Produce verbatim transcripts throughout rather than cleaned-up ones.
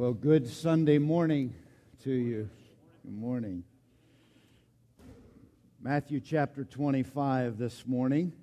Well, good Sunday morning to you. Good morning. Matthew chapter twenty-five this morning.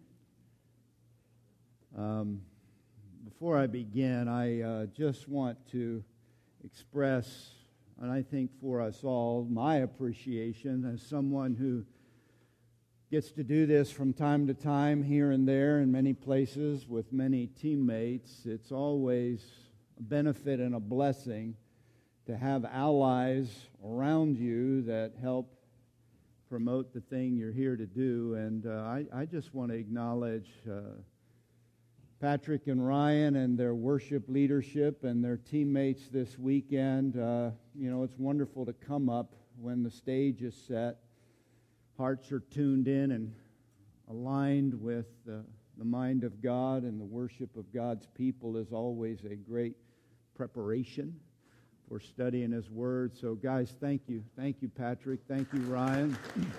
Um, before I begin, I uh, just want to express, and I think for us all, my appreciation as someone who gets to do this from time to time here and there in many places with many teammates. It's always a benefit and a blessing to have allies around you that help promote the thing you're here to do. And uh, I, I just want to acknowledge uh, Patrick and Ryan and their worship leadership and their teammates this weekend. Uh, you know, it's wonderful to come up when the stage is set. Hearts are tuned in and aligned with uh, the mind of God, and the worship of God's people is always a great preparation for studying His Word. So, guys, thank you. Thank you, Patrick. Thank you, Ryan.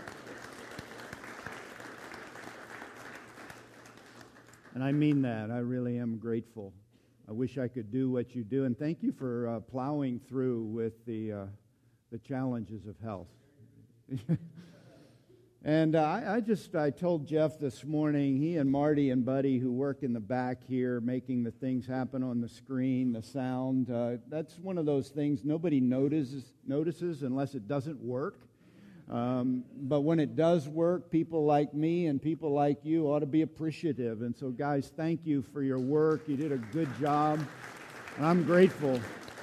And I mean that. I really am grateful. I wish I could do what you do. And thank you for uh, plowing through with the uh, the challenges of health. And uh, I, I just, I told Jeff this morning, he and Marty and Buddy, who work in the back here, making the things happen on the screen, the sound, uh, that's one of those things nobody notices, notices unless it doesn't work. Um, but when it does work, people like me and people like you ought to be appreciative. And so, guys, thank you for your work. You did a good job, and I'm grateful.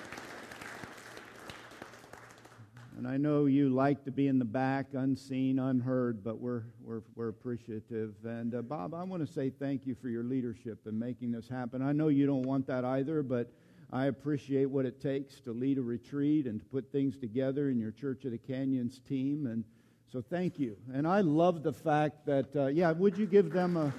And I know you like to be in the back, unseen, unheard, but we're we're we're appreciative. And uh, Bob, I want to say thank you for your leadership in making this happen. I know you don't want that either, but I appreciate what it takes to lead a retreat and to put things together in your Church of the Canyons team. And so thank you. And I love the fact that, uh, yeah, would you give them a...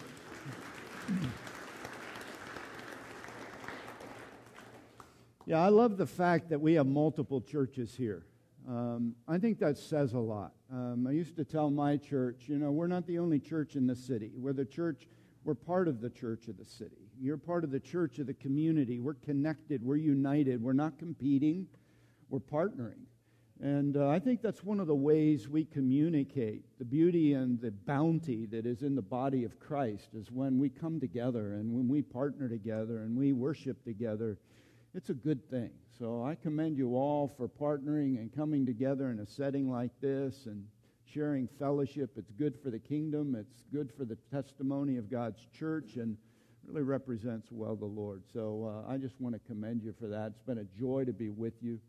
Yeah, I love the fact that we have multiple churches here. Um, I think that says a lot. Um, I used to tell my church, you know, we're not the only church in the city. We're the church, we're part of the church of the city. You're part of the church of the community. We're connected. We're united. We're not competing. We're partnering. And uh, I think that's one of the ways we communicate the beauty and the bounty that is in the body of Christ is when we come together and when we partner together and we worship together. It's a good thing. So I commend you all for partnering and coming together in a setting like this and sharing fellowship. It's good for the kingdom. It's good for the testimony of God's church and really represents well the Lord. So uh, I just want to commend you for that. It's been a joy to be with you.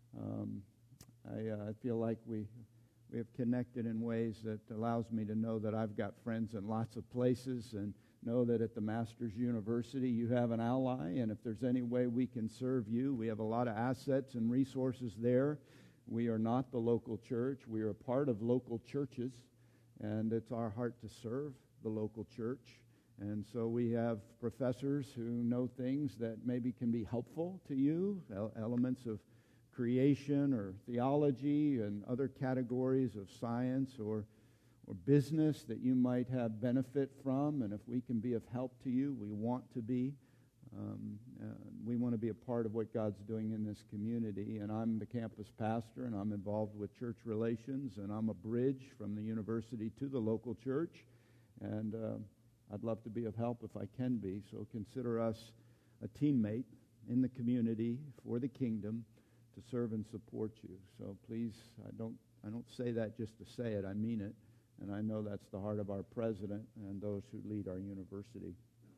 Um, I, uh, I feel like we we have connected in ways that allows me to know that I've got friends in lots of places and know that at the Masters University you have an ally, and if there's any way we can serve you, we have a lot of assets and resources there. We are not the local church. We are a part of local churches, and it's our heart to serve the local church. And so we have professors who know things that maybe can be helpful to you, elements of creation or theology and other categories of science or or business that you might have benefit from, and if we can be of help to you, we want to be. Um, uh, we want to be a part of what God's doing in this community, and I'm the campus pastor, and I'm involved with church relations, and I'm a bridge from the university to the local church, and uh, I'd love to be of help if I can be, so consider us a teammate in the community for the kingdom to serve and support you. So please, I don't, I don't say that just to say it, I mean it. And I know that's the heart of our president and those who lead our university.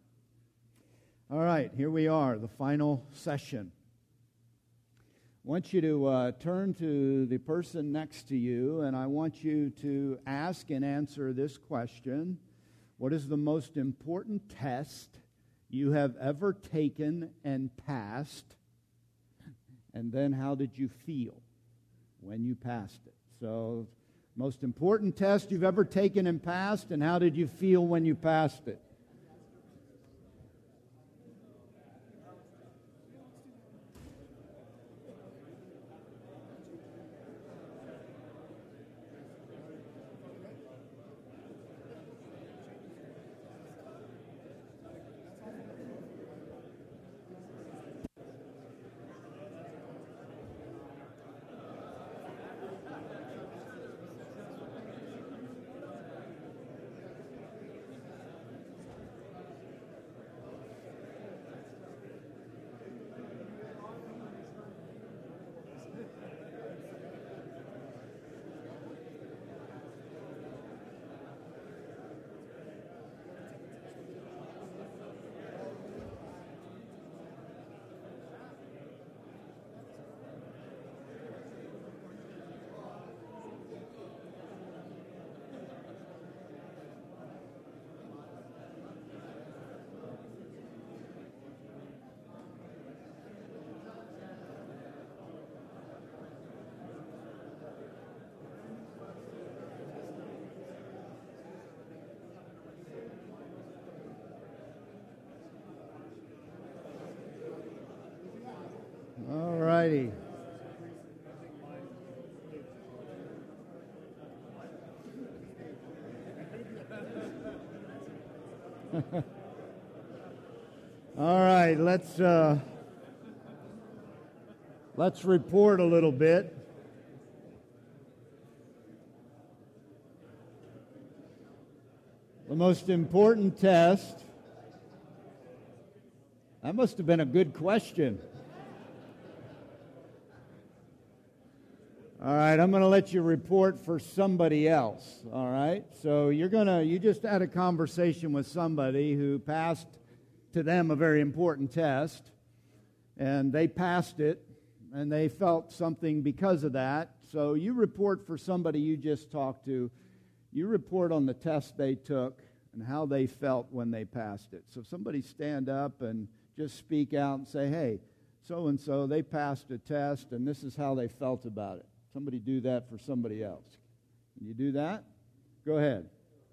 All right, here we are, the final session. I want you to uh, turn to the person next to you, and I want you to ask and answer this question. What is the most important test you have ever taken and passed? And then how did you feel when you passed it? So, most important test you've ever taken and passed, and how did you feel when you passed it? righty. All right, let's uh, let's report a little bit. The most important test. That must have been a good question. All right, I'm going to let you report for somebody else, all right? So you're going to, you just had a conversation with somebody who passed to them a very important test, and they passed it, and they felt something because of that. So you report for somebody you just talked to. You report on the test they took and how they felt when they passed it. So somebody stand up and just speak out and say, hey, so-and-so, they passed a test, and this is how they felt about it. Somebody do that for somebody else. Can you do that? Go ahead.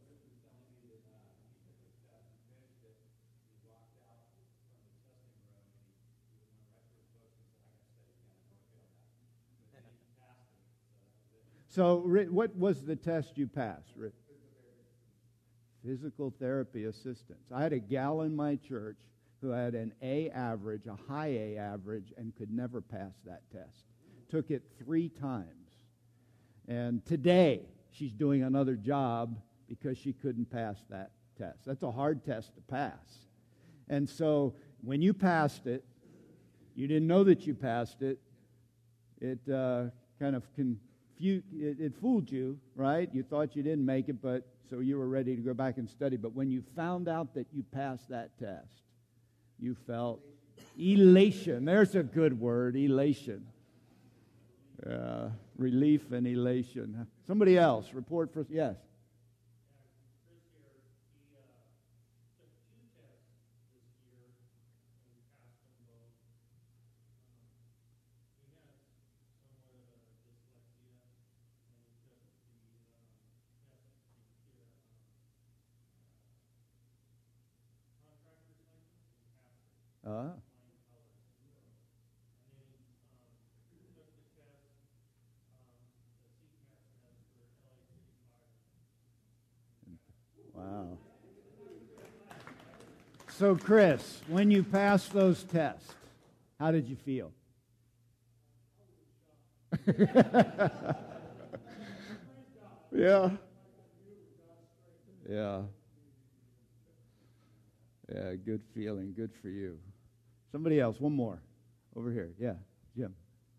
So, what was the test you passed, Rick? Physical therapy assistance. I had a gal in my church who had an A average, a high A average, and could never pass that test. Took it three times. And today, she's doing another job because she couldn't pass that test. That's a hard test to pass. And so, when you passed it, you didn't know that you passed it. It uh, kind of confused, it, it fooled you, right? You thought you didn't make it, but so you were ready to go back and study. But when you found out that you passed that test, you felt elation. There's a good word, elation. Uh, relief and elation. Somebody else, report for, yes. Ah. Wow. So, Chris, when you passed those tests, how did you feel? Yeah. Yeah. Yeah, good feeling. Good for you. Somebody else, one more. Over here. Yeah, Jim.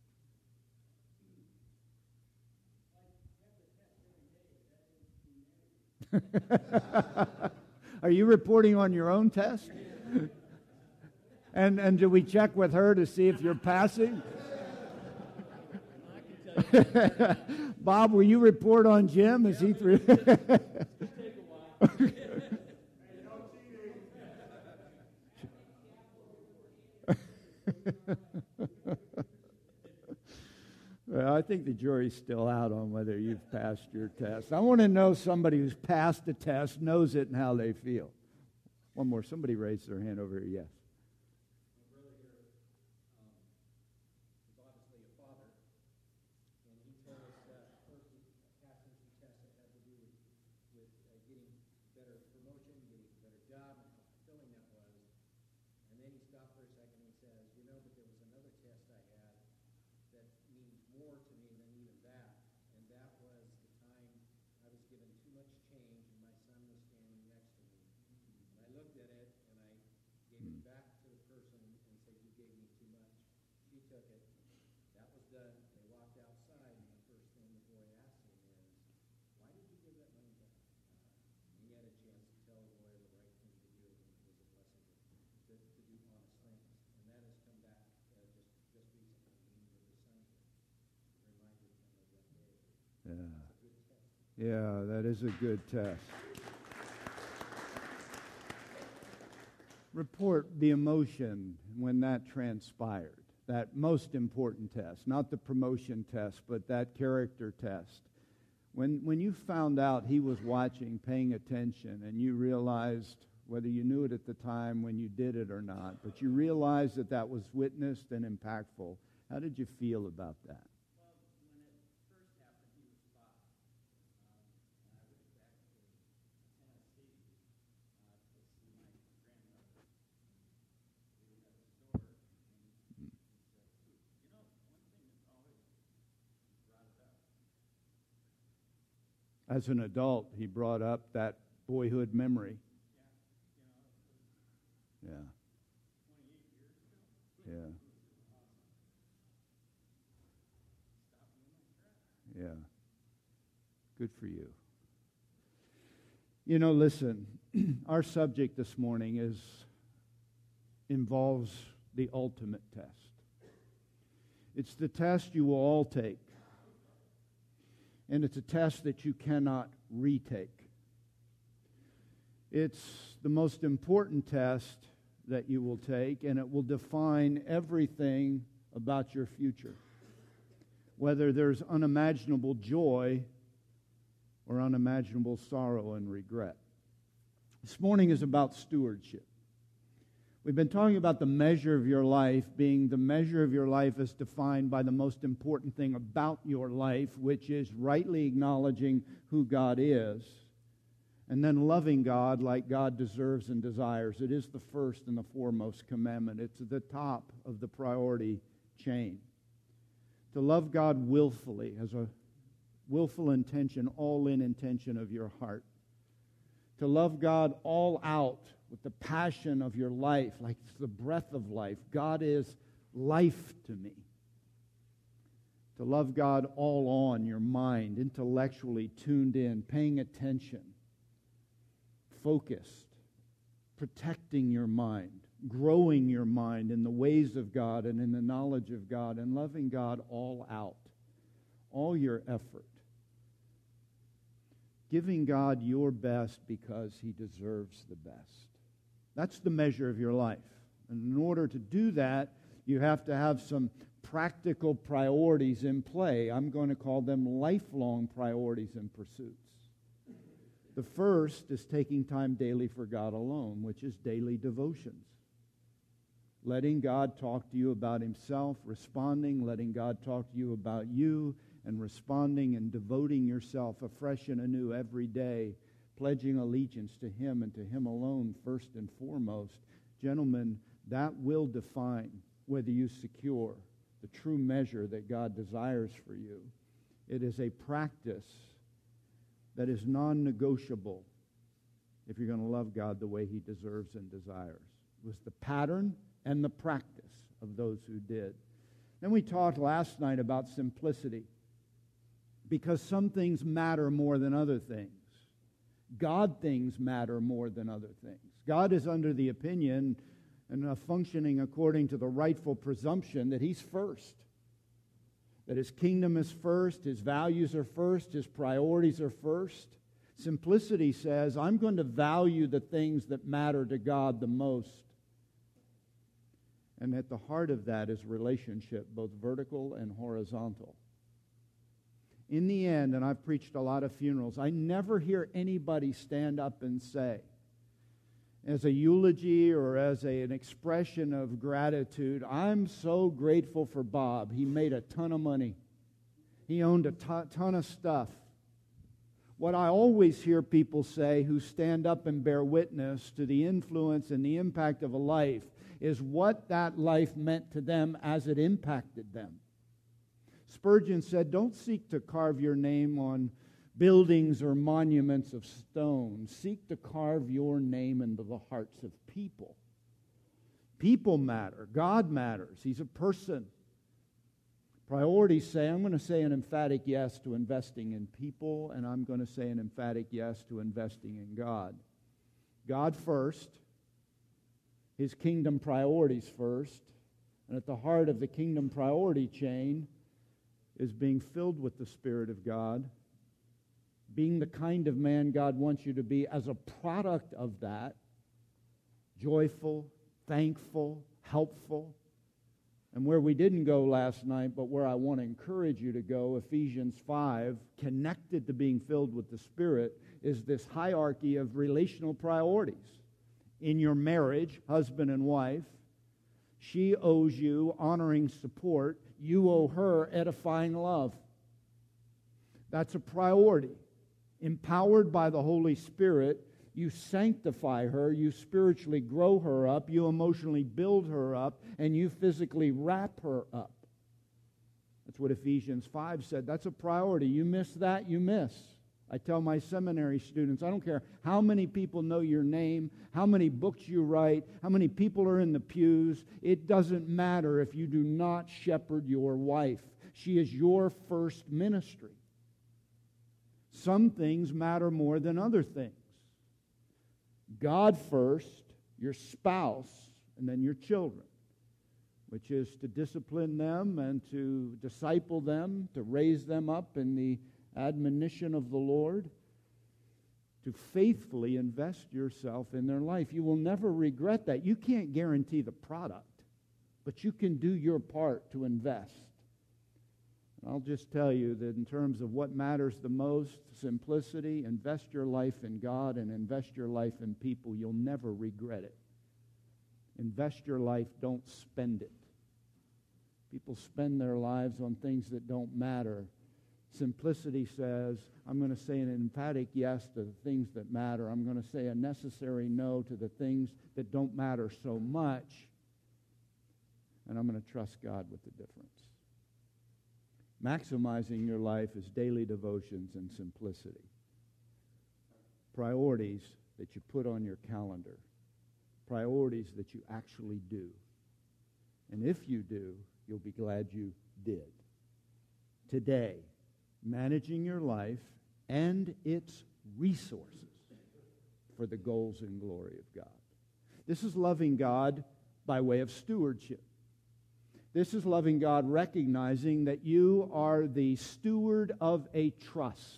Are you reporting on your own test? and and do we check with her to see if you're passing? Bob, will you report on Jim? Is he through? Well, I think the jury's still out on whether you've passed your test. I want to know somebody who's passed the test, knows it, and how they feel. One more. Somebody raised their hand over here. Yes. Yeah. Yeah, that is a good test. Report the emotion when that transpired. That most important test, not the promotion test, but that character test. When when you found out he was watching, paying attention, and you realized, whether you knew it at the time when you did it or not, but you realized that that was witnessed and impactful, How did you feel about that? As an adult, he brought up that boyhood memory. Yeah. Yeah. Yeah. Good for you. You know, listen, our subject this morning is involves the ultimate test. It's the test you will all take. And it's a test that you cannot retake. It's the most important test that you will take, and it will define everything about your future. Whether there's unimaginable joy or unimaginable sorrow and regret. This morning is about stewardship. We've been talking about the measure of your life being the measure of your life as defined by the most important thing about your life, which is rightly acknowledging who God is, and then loving God like God deserves and desires. It is the first and the foremost commandment. It's at the top of the priority chain. To love God willfully, as a willful intention, all-in intention of your heart. To love God all out with the passion of your life, like it's the breath of life. God is life to me. To love God all on your mind, intellectually tuned in, paying attention, focused, protecting your mind, growing your mind in the ways of God and in the knowledge of God, and loving God all out, all your effort. Giving God your best because He deserves the best. That's the measure of your life. And in order to do that, you have to have some practical priorities in play. I'm going to call them lifelong priorities and pursuits. The first is taking time daily for God alone, which is daily devotions. Letting God talk to you about Himself, responding, letting God talk to you about you, and responding and devoting yourself afresh and anew every day, pledging allegiance to Him and to Him alone first and foremost. Gentlemen, that will define whether you secure the true measure that God desires for you. It is a practice that is non-negotiable if you're going to love God the way He deserves and desires. It was the pattern and the practice of those who did. Then we talked last night about simplicity, because some things matter more than other things. God things matter more than other things. God is under the opinion and uh, functioning according to the rightful presumption that He's first. That His kingdom is first, His values are first, His priorities are first. Simplicity says, I'm going to value the things that matter to God the most. And at the heart of that is relationship, both vertical and horizontal. In the end, and I've preached a lot of funerals, I never hear anybody stand up and say, as a eulogy or as a, an expression of gratitude, I'm so grateful for Bob. He made a ton of money. He owned a ton, ton of stuff. What I always hear people say who stand up and bear witness to the influence and the impact of a life is what that life meant to them as it impacted them. Spurgeon said, don't seek to carve your name on buildings or monuments of stone. Seek to carve your name into the hearts of people. People matter. God matters. He's a person. Priorities say, I'm going to say an emphatic yes to investing in people, and I'm going to say an emphatic yes to investing in God. God first. His kingdom priorities first. And at the heart of the kingdom priority chain is being filled with the Spirit of God, being the kind of man God wants you to be as a product of that, joyful, thankful, helpful. And where we didn't go last night, but where I want to encourage you to go, Ephesians five, connected to being filled with the Spirit, is this hierarchy of relational priorities. In your marriage, husband and wife, She owes you honoring support. You owe her edifying love. That's a priority. Empowered by the Holy Spirit, you sanctify her, you spiritually grow her up, you emotionally build her up, and you physically wrap her up. That's what Ephesians five said. That's a priority. You miss that, you miss. I tell my seminary students, I don't care how many people know your name, how many books you write, how many people are in the pews. It doesn't matter if you do not shepherd your wife. She is your first ministry. Some things matter more than other things. God first, your spouse, and then your children, which is to discipline them and to disciple them, to raise them up in the admonition of the Lord, to faithfully invest yourself in their life. You will never regret that. You can't guarantee the product, but you can do your part to invest. And I'll just tell you that in terms of what matters the most, simplicity, invest your life in God and invest your life in people. You'll never regret it. Invest your life, don't spend it. People spend their lives on things that don't matter. Simplicity says, I'm going to say an emphatic yes to the things that matter. I'm going to say a necessary no to the things that don't matter so much. And I'm going to trust God with the difference. Maximizing your life is daily devotions and simplicity. Priorities that you put on your calendar. Priorities that you actually do. And if you do, you'll be glad you did. Today, managing your life and its resources for the goals and glory of God. This is loving God by way of stewardship. This is loving God recognizing that you are the steward of a trust.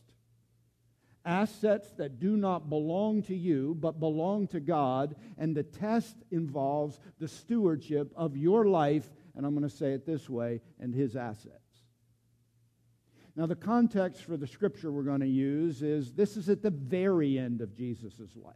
Assets that do not belong to you, but belong to God, and the test involves the stewardship of your life, and I'm going to say it this way, and His assets. Now, the context for the scripture we're going to use is this is at the very end of Jesus' life.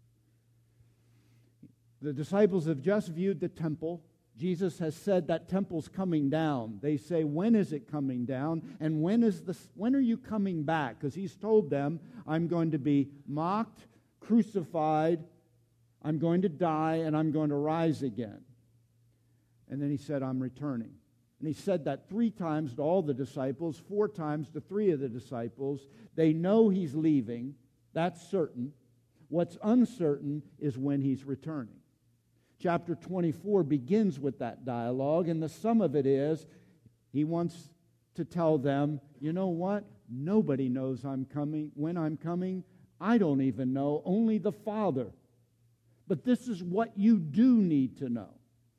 The disciples have just viewed the temple. Jesus has said that temple's coming down. They say, when is it coming down? And when is the, when are you coming back? Because He's told them, I'm going to be mocked, crucified, I'm going to die, and I'm going to rise again. And then He said, I'm returning. And He said that three times to all the disciples, four times to three of the disciples. They know He's leaving. That's certain. What's uncertain is when He's returning. Chapter twenty-four begins with that dialogue, and the sum of it is He wants to tell them, you know what? Nobody knows I'm coming. When I'm coming, I don't even know. Only the Father. But this is what you do need to know.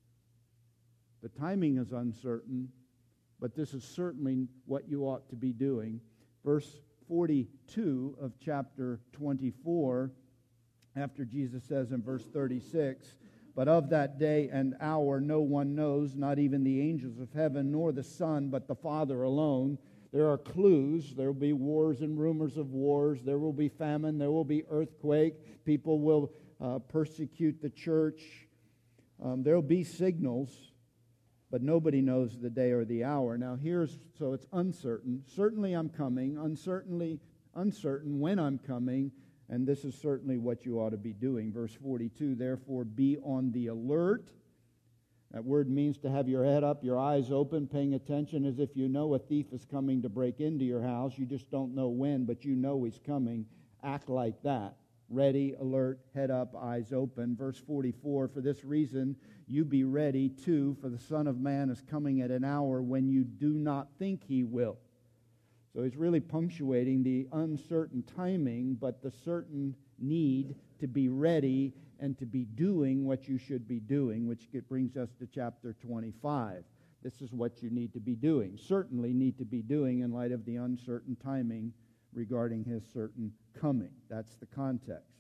The timing is uncertain, but this is certainly what you ought to be doing. Verse forty-two of chapter twenty-four, after Jesus says in verse thirty-six, but of that day and hour no one knows, not even the angels of heaven, nor the Son, but the Father alone. There are clues. There will be wars and rumors of wars. There will be famine. There will be earthquake. People will uh, persecute the church. Um, there will be signals. But nobody knows the day or the hour. Now here's, so it's uncertain. Certainly I'm coming. Uncertainly, uncertain when I'm coming. And this is certainly what you ought to be doing. Verse forty-two, therefore be on the alert. That word means to have your head up, your eyes open, paying attention as if you know a thief is coming to break into your house. You just don't know when, but you know he's coming. Act like that. Ready, alert, head up, eyes open. Verse forty-four, for this reason you be ready too, for the Son of Man is coming at an hour when you do not think He will. So he's really punctuating the uncertain timing, but the certain need to be ready and to be doing what you should be doing, which brings us to chapter twenty-five. This is what you need to be doing, certainly need to be doing in light of the uncertain timing regarding His certain coming. That's the context.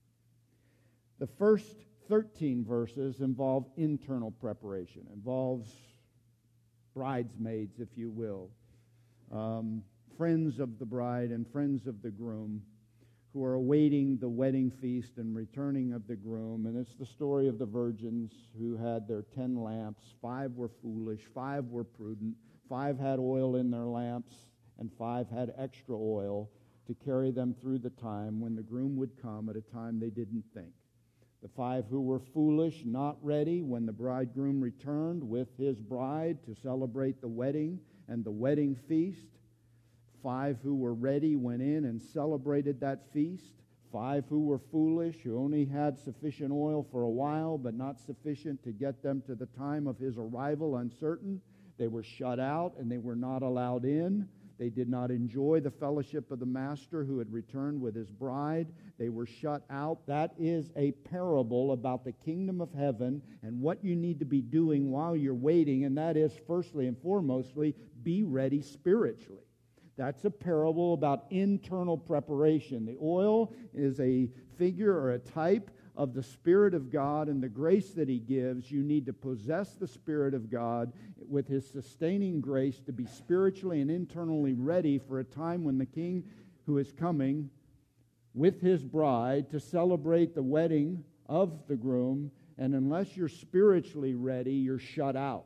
The first thirteen verses involve internal preparation, involves bridesmaids, if you will, um, friends of the bride and friends of the groom, who are awaiting the wedding feast and returning of the groom. And it's the story of the virgins who had their ten lamps. Five were foolish, five were prudent, five had oil in their lamps, and five had extra oil to carry them through the time when the groom would come at a time they didn't think. The five who were foolish, not ready when the bridegroom returned with his bride to celebrate the wedding and the wedding feast. Five who were ready went in and celebrated that feast. Five who were foolish, who only had sufficient oil for a while, but not sufficient to get them to the time of his arrival uncertain. They were shut out and they were not allowed in. They did not enjoy the fellowship of the master who had returned with his bride. They were shut out. That is a parable about the kingdom of heaven and what you need to be doing while you're waiting, and that is, firstly and foremostly, be ready spiritually. That's a parable about internal preparation. The oil is a figure or a type of the Spirit of God and the grace that He gives. You need to possess the Spirit of God with His sustaining grace to be spiritually and internally ready for a time when the King who is coming with His bride to celebrate the wedding of the groom, and unless you're spiritually ready, you're shut out.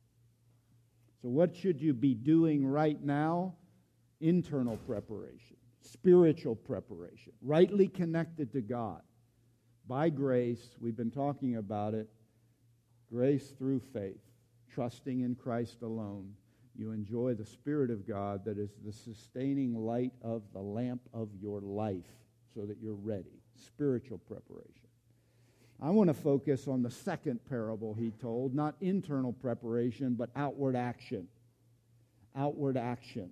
So what should you be doing right now? Internal preparation, spiritual preparation, rightly connected to God. By grace, we've been talking about it, grace through faith, trusting in Christ alone. You enjoy the Spirit of God that is the sustaining light of the lamp of your life so that you're ready. Spiritual preparation. I want to focus on the second parable he told, not internal preparation, but outward action. Outward action.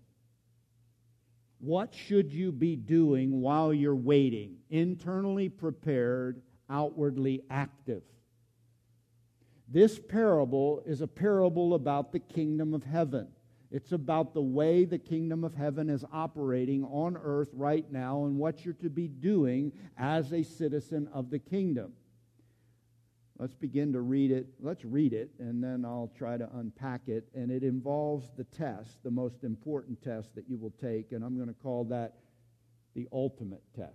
What should you be doing while you're waiting? Internally prepared, outwardly active. This parable is a parable about the kingdom of heaven. It's about the way the kingdom of heaven is operating on earth right now and what you're to be doing as a citizen of the kingdom. Let's begin to read it. Let's read it, and then I'll try to unpack it. And it involves the test, the most important test that you will take, and I'm going to call that the ultimate test.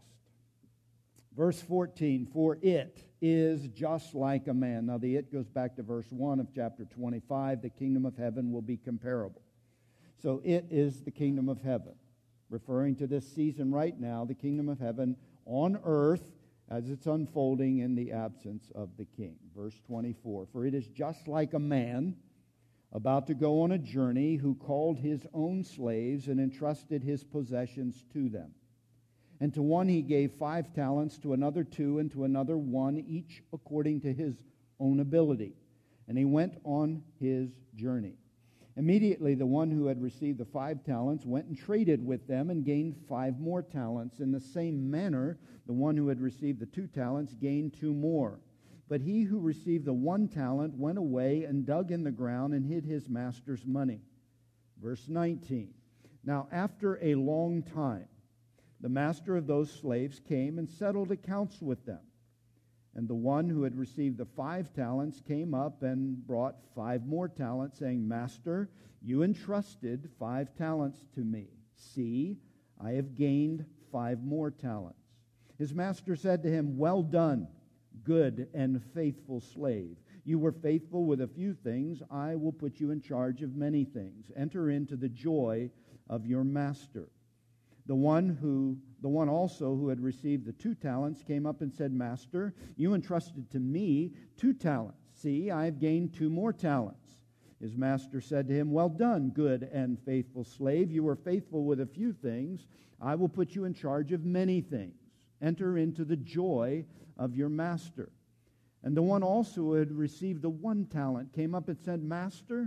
Verse fourteen, for it is just like a man. Now, the it goes back to verse one of chapter twenty-five. The kingdom of heaven will be comparable. So it is the kingdom of heaven, referring to this season right now, the kingdom of heaven on earth, as it's unfolding in the absence of the king. Verse twenty-four, for it is just like a man about to go on a journey who called his own slaves and entrusted his possessions to them. And to one he gave five talents, to another two, and to another one, each according to his own ability. And he went on his journey. Immediately the one who had received the five talents went and traded with them and gained five more talents. In the same manner, the one who had received the two talents gained two more. But he who received the one talent went away and dug in the ground and hid his master's money. Verse nineteen, now after a long time, the master of those slaves came and settled accounts with them. And the one who had received the five talents came up and brought five more talents, saying, Master, you entrusted five talents to me. See, I have gained five more talents. His master said to him, well done, good and faithful slave. You were faithful with a few things. I will put you in charge of many things. Enter into the joy of your master. The one who, the one also who had received the two talents came up and said, Master, you entrusted to me two talents. See, I have gained two more talents. His master said to him, well done, good and faithful slave. You were faithful with a few things. I will put you in charge of many things. Enter into the joy of your master. And the one also who had received the one talent came up and said, Master,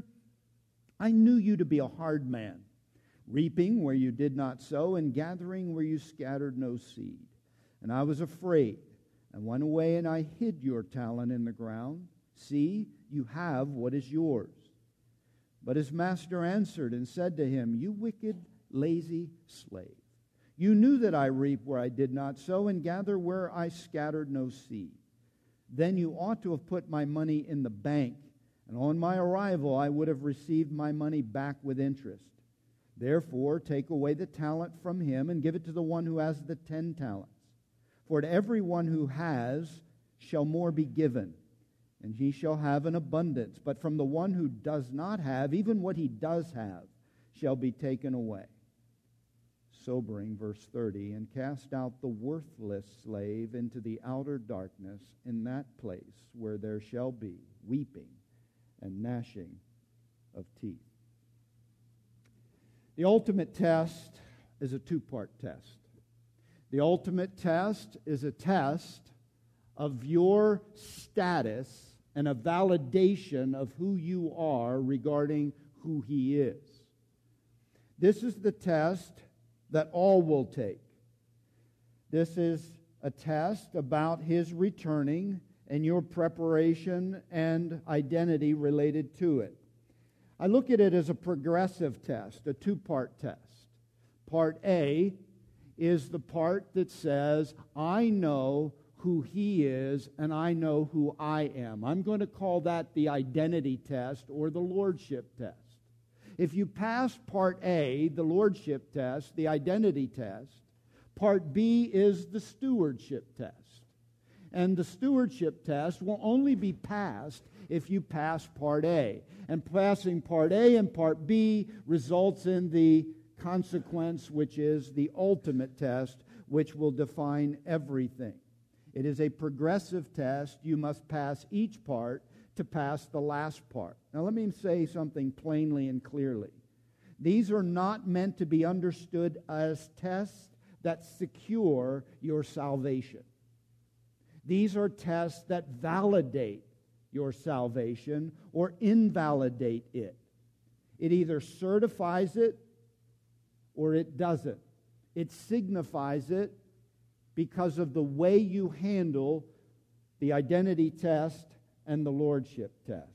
I knew you to be a hard man, reaping where you did not sow, and gathering where you scattered no seed. And I was afraid, and went away, and I hid your talent in the ground. See, you have what is yours. But his master answered and said to him, You wicked, lazy slave. You knew that I reap where I did not sow, and gather where I scattered no seed. Then you ought to have put my money in the bank, and on my arrival I would have received my money back with interest. Therefore, take away the talent from him and give it to the one who has the ten talents. For to everyone who has shall more be given, and he shall have an abundance. But from the one who does not have, even what he does have shall be taken away. Sobering, verse thirty, and cast out the worthless slave into the outer darkness, in that place where there shall be weeping and gnashing of teeth. The ultimate test is a two-part test. The ultimate test is a test of your status and a validation of who you are regarding who he is. This is the test that all will take. This is a test about his returning and your preparation and identity related to it. I look at it as a progressive test, a two-part test. Part A is the part that says, I know who he is and I know who I am. I'm going to call that the identity test or the lordship test. If you pass Part A, the lordship test, the identity test, Part B is the stewardship test. And the stewardship test will only be passed if you pass Part A. And passing Part A and Part B results in the consequence, which is the ultimate test, which will define everything. It is a progressive test. You must pass each part to pass the last part. Now let me say something plainly and clearly. These are not meant to be understood as tests that secure your salvation. These are tests that validate your salvation or invalidate it. It either certifies it or it doesn't. It signifies it because of the way you handle the identity test and the lordship test.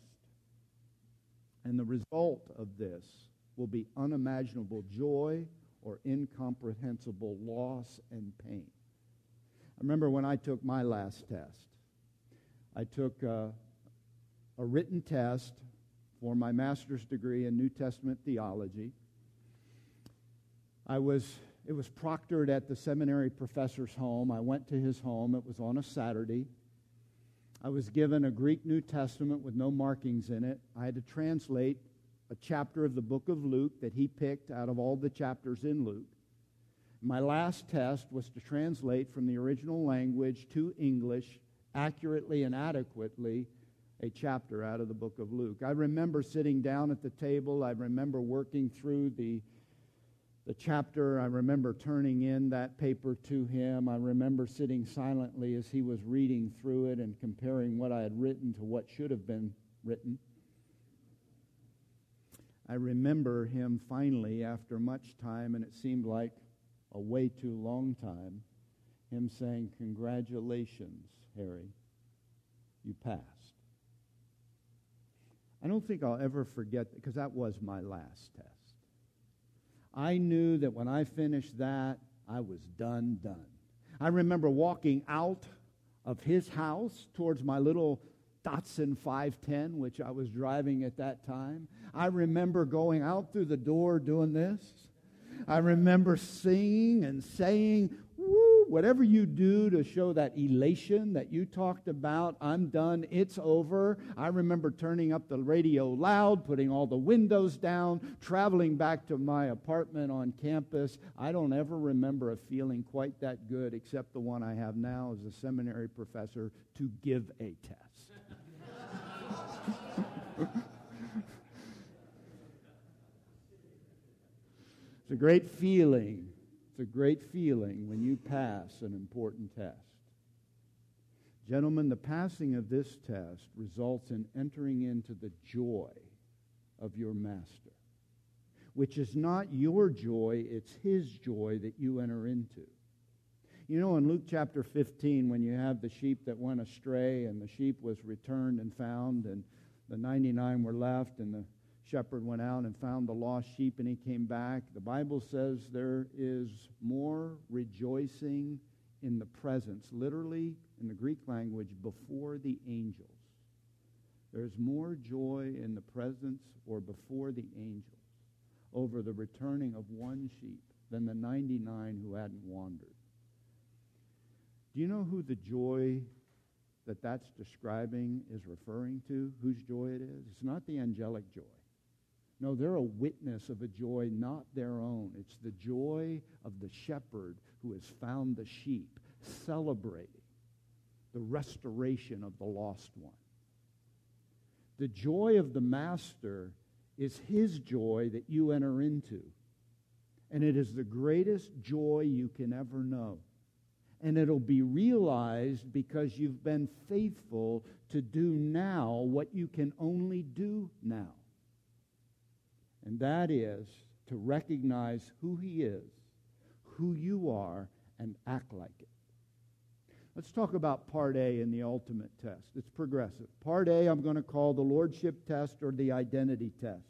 And the result of this will be unimaginable joy or incomprehensible loss and pain. I remember when I took my last test. I took uh, a written test for my master's degree in New Testament theology. I was, it was proctored at the seminary professor's home. I went to his home. It was on a Saturday. I was given a Greek New Testament with no markings in it. I had to translate a chapter of the book of Luke that he picked out of all the chapters in Luke. My last test was to translate from the original language to English accurately and adequately a chapter out of the book of Luke. I remember sitting down at the table. I remember working through the The chapter. I remember turning in that paper to him. I remember sitting silently as he was reading through it and comparing what I had written to what should have been written. I remember him finally, after much time, and it seemed like a way too long time, him saying, "Congratulations, Harry, you passed." I don't think I'll ever forget that, because that was my last test. I knew that when I finished that, I was done, done. I remember walking out of his house towards my little Datsun five ten, which I was driving at that time. I remember going out through the door doing this. I remember singing and saying, woo, whatever you do to show that elation that you talked about, I'm done, it's over. I remember turning up the radio loud, putting all the windows down, traveling back to my apartment on campus. I don't ever remember a feeling quite that good, except the one I have now as a seminary professor, to give a test. It's a great feeling. It's a great feeling when you pass an important test. Gentlemen, the passing of this test results in entering into the joy of your master, which is not your joy, it's his joy that you enter into. You know, in Luke chapter fifteen, when you have the sheep that went astray and the sheep was returned and found, and the ninety-nine were left, and the shepherd went out and found the lost sheep, and he came back. The Bible says there is more rejoicing in the presence, literally in the Greek language, before the angels. There's more joy in the presence or before the angels over the returning of one sheep than the ninety-nine who hadn't wandered. Do you know who the joy that that's describing is referring to? Whose joy it is? It's not the angelic joy. No, they're a witness of a joy not their own. It's the joy of the shepherd who has found the sheep, celebrating the restoration of the lost one. The joy of the master is his joy that you enter into. And it is the greatest joy you can ever know. And it'll be realized because you've been faithful to do now what you can only do now. And that is to recognize who he is, who you are, and act like it. Let's talk about part A in the ultimate test. It's progressive. Part A I'm going to call the lordship test or the identity test.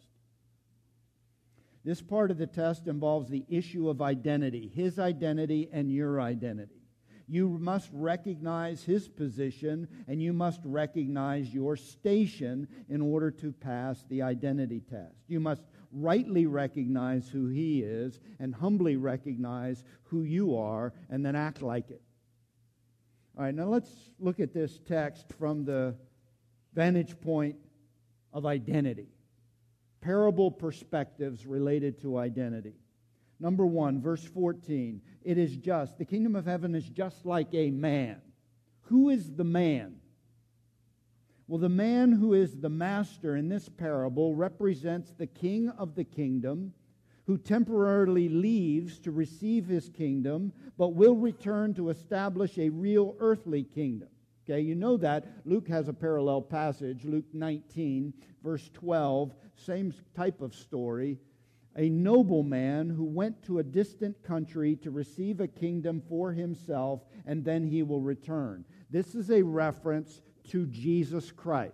This part of the test involves the issue of identity, his identity and your identity. You must recognize his position and you must recognize your station in order to pass the identity test. You must rightly recognize who he is and humbly recognize who you are and then act like it. All right, now let's look at this text from the vantage point of identity. Parable perspectives related to identity. Number one, verse fourteen. It is just, the kingdom of heaven is just like a man. Who is the man? Well, the man who is the master in this parable represents the king of the kingdom who temporarily leaves to receive his kingdom, but will return to establish a real earthly kingdom. Okay, you know that. Luke has a parallel passage, Luke nineteen, verse twelve, same type of story. A nobleman who went to a distant country to receive a kingdom for himself, and then he will return. This is a reference to Jesus Christ.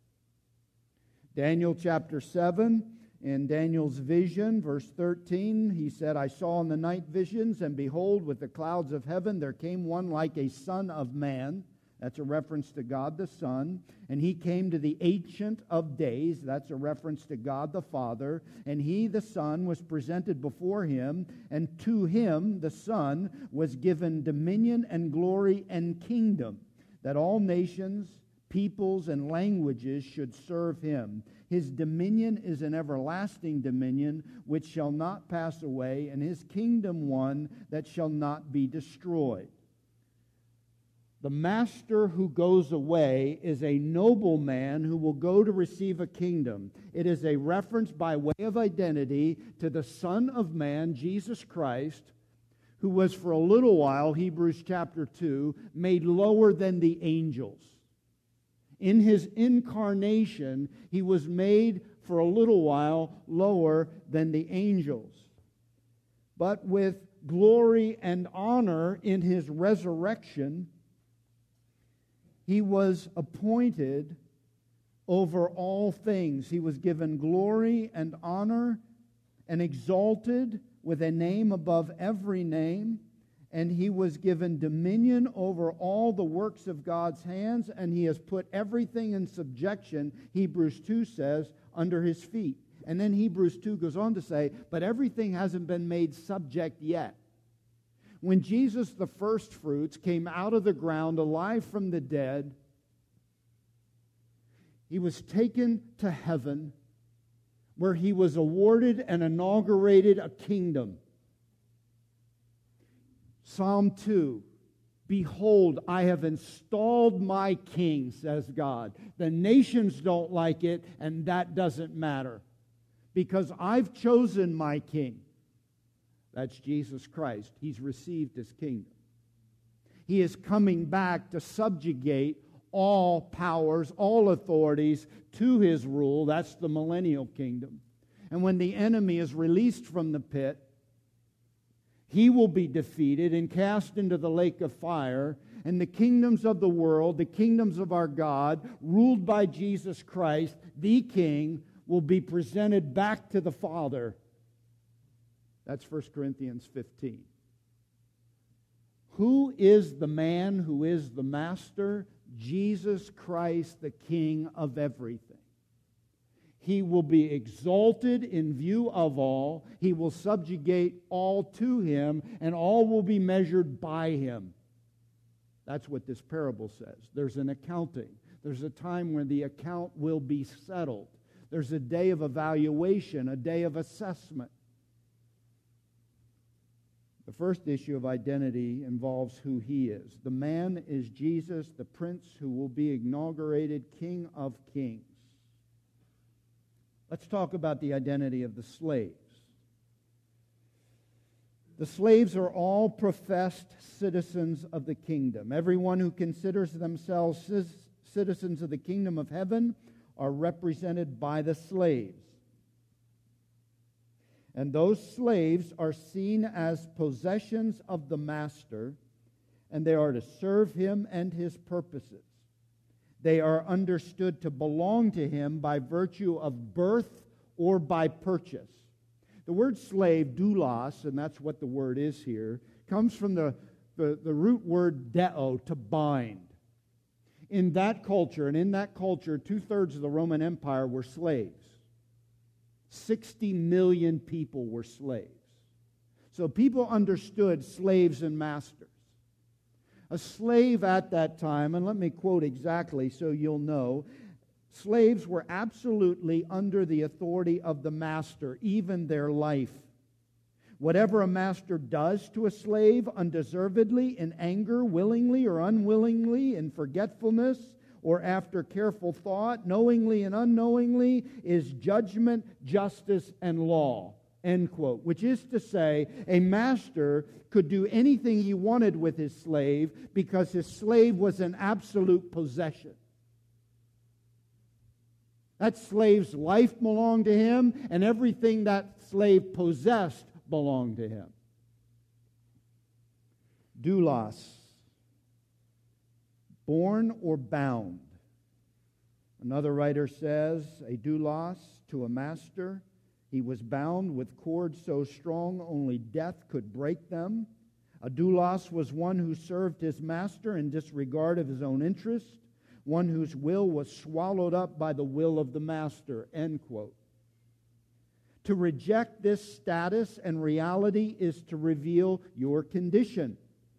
Daniel chapter seven, in Daniel's vision, verse thirteen, he said, I saw in the night visions, and behold, with the clouds of heaven there came one like a son of man. That's a reference to God the Son. And he came to the Ancient of Days. That's a reference to God the Father. And he, the Son, was presented before him. And to him, the Son, was given dominion and glory and kingdom, that all nations, peoples, and languages should serve him. His dominion is an everlasting dominion which shall not pass away, and his kingdom one that shall not be destroyed. The master who goes away is a nobleman who will go to receive a kingdom. It is a reference by way of identity to the Son of Man, Jesus Christ, who was for a little while, Hebrews chapter two, made lower than the angels. In his incarnation, he was made for a little while lower than the angels. But with glory and honor in his resurrection, he was appointed over all things. He was given glory and honor and exalted with a name above every name. And he was given dominion over all the works of God's hands. And he has put everything in subjection, Hebrews two says, under his feet. And then Hebrews two goes on to say, but everything hasn't been made subject yet. When Jesus, the first fruits, came out of the ground alive from the dead, he was taken to heaven where he was awarded and inaugurated a kingdom. Psalm two, behold, I have installed my king, says God. The nations don't like it, and that doesn't matter, because I've chosen my king. That's Jesus Christ. He's received his kingdom. He is coming back to subjugate all powers, all authorities to his rule. That's the millennial kingdom. And when the enemy is released from the pit, he will be defeated and cast into the lake of fire. And the kingdoms of the world, the kingdoms of our God, ruled by Jesus Christ, the King, will be presented back to the Father. That's First Corinthians fifteen. Who is the man who is the master? Jesus Christ, the King of everything. He will be exalted in view of all. He will subjugate all to him, and all will be measured by him. That's what this parable says. There's an accounting. There's a time when the account will be settled. There's a day of evaluation, a day of assessment. The first issue of identity involves who he is. The man is Jesus, the prince who will be inaugurated King of Kings. Let's talk about the identity of the slaves. The slaves are all professed citizens of the kingdom. Everyone who considers themselves citizens of the kingdom of heaven are represented by the slaves. And those slaves are seen as possessions of the master, and they are to serve him and his purposes. They are understood to belong to him by virtue of birth or by purchase. The word slave, doulos, and that's what the word is here, comes from the, the, the root word deo, to bind. In that culture, and in that culture, two-thirds of the Roman Empire were slaves. sixty million people were slaves. So people understood slaves and masters. A slave at that time, and let me quote exactly so you'll know, slaves were absolutely under the authority of the master, even their life. Whatever a master does to a slave undeservedly, in anger, willingly or unwillingly, in forgetfulness, or after careful thought, knowingly and unknowingly, is judgment, justice, and law. End quote. Which is to say, a master could do anything he wanted with his slave because his slave was an absolute possession. That slave's life belonged to him, and everything that slave possessed belonged to him. Doulos, born or bound. Another writer says, a doulos to a master, he was bound with cords so strong only death could break them. A doulos was one who served his master in disregard of his own interest, one whose will was swallowed up by the will of the master, end quote. To reject this status and reality is to reveal your condition.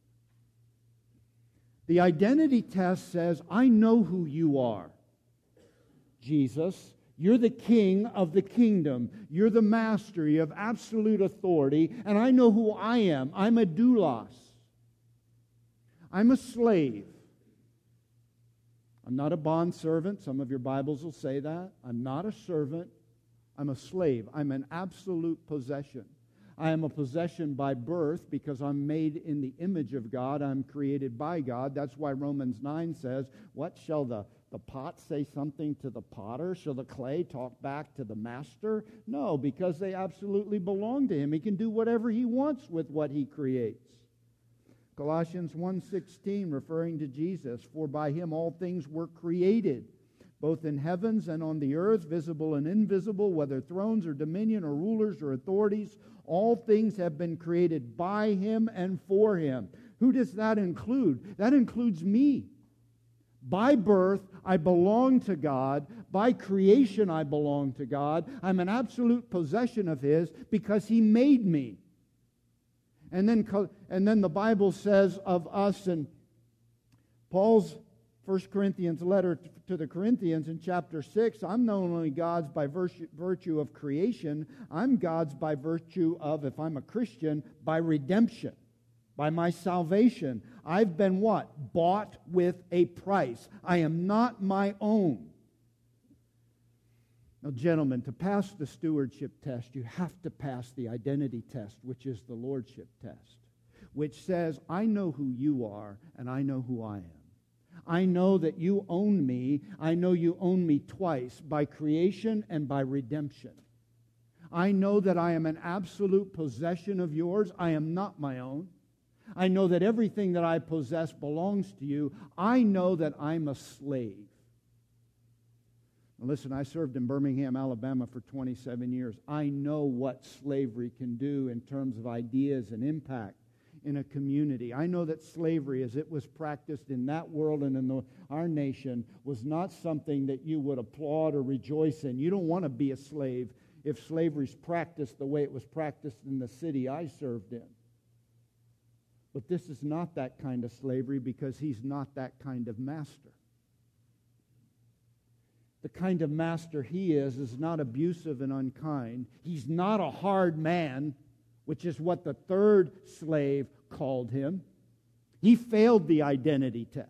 The identity test says, I know who you are. Jesus, you're the king of the kingdom. You're the master. You have absolute authority. And I know who I am. I'm a doulos. I'm a slave. I'm not a bondservant. Some of your Bibles will say that. I'm not a servant. I'm a slave. I'm an absolute possession. I am a possession by birth because I'm made in the image of God. I'm created by God. That's why Romans nine says, what shall the, the pot say something to the potter? Shall the clay talk back to the master? No, because they absolutely belong to him. He can do whatever he wants with what he creates. Colossians one sixteen, referring to Jesus, for by him all things were created, both in heavens and on the earth, visible and invisible, whether thrones or dominion or rulers or authorities, all things have been created by him and for him. Who does that include? That includes me. By birth, I belong to God. By creation, I belong to God. I'm an absolute possession of his because he made me. And then, and then the Bible says of us in Paul's First Corinthians letter to the Corinthians in chapter six, I'm not only God's by virtue, virtue of creation, I'm God's by virtue of, if I'm a Christian, by redemption, by my salvation. I've been what? Bought with a price. I am not my own. Now, gentlemen, to pass the stewardship test, you have to pass the identity test, which is the lordship test, which says, I know who you are and I know who I am. I know that you own me. I know you own me twice, by creation and by redemption. I know that I am an absolute possession of yours. I am not my own. I know that everything that I possess belongs to you. I know that I'm a slave. Now listen, I served in Birmingham, Alabama for twenty-seven years. I know what slavery can do in terms of ideas and impact in a community. I know that slavery, as it was practiced in that world and in the, our nation, was not something that you would applaud or rejoice in. You don't want to be a slave if slavery's practiced the way it was practiced in the city I served in. But this is not that kind of slavery because he's not that kind of master. The kind of master he is is not abusive and unkind. He's not a hard man, which is what the third slave called him. He failed the identity test.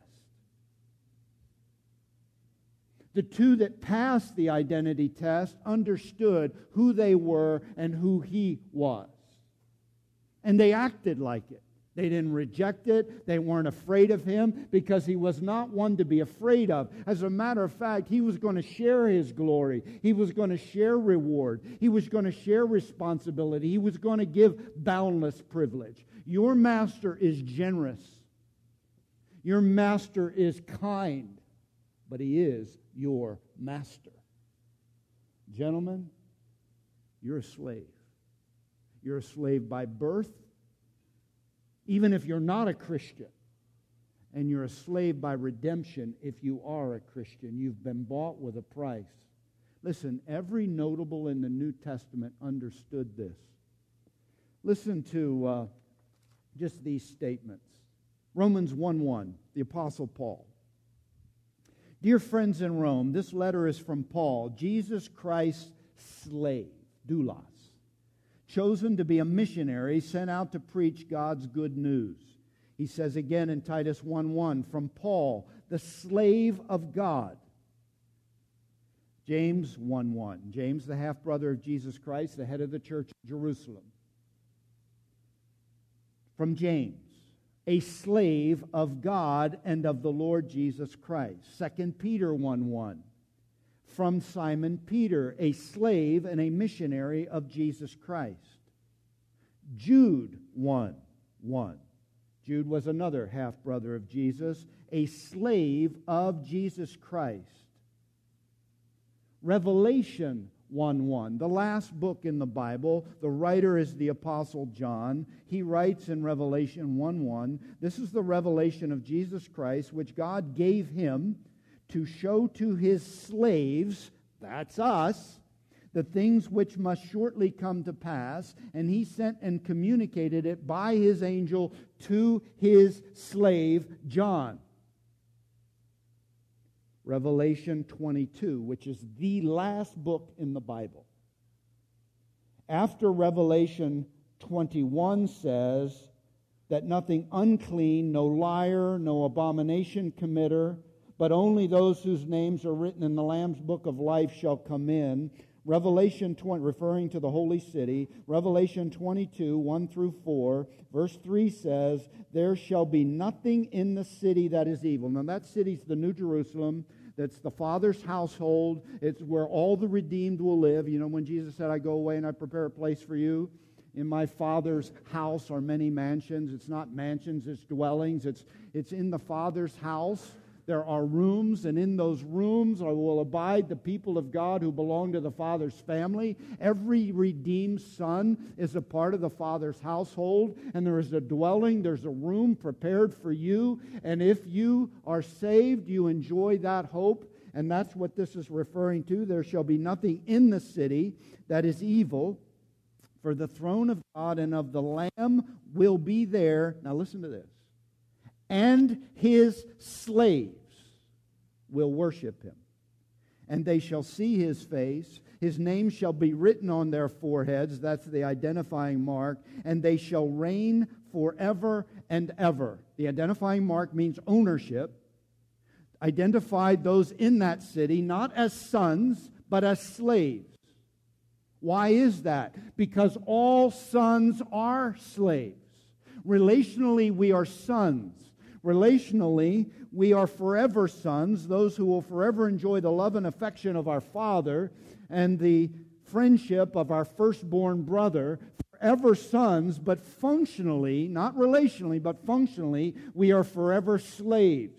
The two that passed the identity test understood who they were and who he was. And they acted like it. They didn't reject it. They weren't afraid of him because he was not one to be afraid of. As a matter of fact, he was going to share his glory. He was going to share reward. He was going to share responsibility. He was going to give boundless privilege. Your master is generous. Your master is kind. But he is your master. Gentlemen, you're a slave. You're a slave by birth, even if you're not a Christian. And you're a slave by redemption if you are a Christian. You've been bought with a price. Listen, every notable in the New Testament understood this. Listen to uh, just these statements. Romans one one, the Apostle Paul. Dear friends in Rome, this letter is from Paul, Jesus Christ's slave, doulos, chosen to be a missionary sent out to preach God's good news. He says again in Titus one one, from Paul, the slave of God. James one one, James, the half-brother of Jesus Christ, the head of the church of Jerusalem. From James, a slave of God and of the Lord Jesus Christ. Second Peter one one, from Simon Peter, a slave and a missionary of Jesus Christ. Jude one one, Jude was another half-brother of Jesus, a slave of Jesus Christ. Revelation one one, the last book in the Bible. The writer is the Apostle John. He writes in Revelation one one, this is the revelation of Jesus Christ, which God gave him to show to his slaves, that's us, the things which must shortly come to pass, and he sent and communicated it by his angel to his slave John. Revelation twenty-two, which is the last book in the Bible. After Revelation twenty-one says that nothing unclean, no liar, no abomination committer, but only those whose names are written in the Lamb's book of life shall come in. Revelation twenty, referring to the holy city, Revelation twenty-two, one through four, verse three says, there shall be nothing in the city that is evil. Now that city's the New Jerusalem. That's the Father's household. It's where all the redeemed will live. You know, when Jesus said, I go away and I prepare a place for you. In my Father's house are many mansions. It's not mansions, it's dwellings. It's, it's in the Father's house. There are rooms, and in those rooms will abide the people of God who belong to the Father's family. Every redeemed son is a part of the Father's household, and there is a dwelling, there's a room prepared for you. And if you are saved, you enjoy that hope, and that's what this is referring to. There shall be nothing in the city that is evil, for the throne of God and of the Lamb will be there. Now listen to this. And his slaves will worship him. And they shall see his face. His name shall be written on their foreheads. That's the identifying mark. And they shall reign forever and ever. The identifying mark means ownership. Identified those in that city not as sons, but as slaves. Why is that? Because all sons are slaves. Relationally, we are sons. Relationally, we are forever sons, those who will forever enjoy the love and affection of our Father and the friendship of our firstborn brother. Forever sons, but functionally, not relationally, but functionally, we are forever slaves.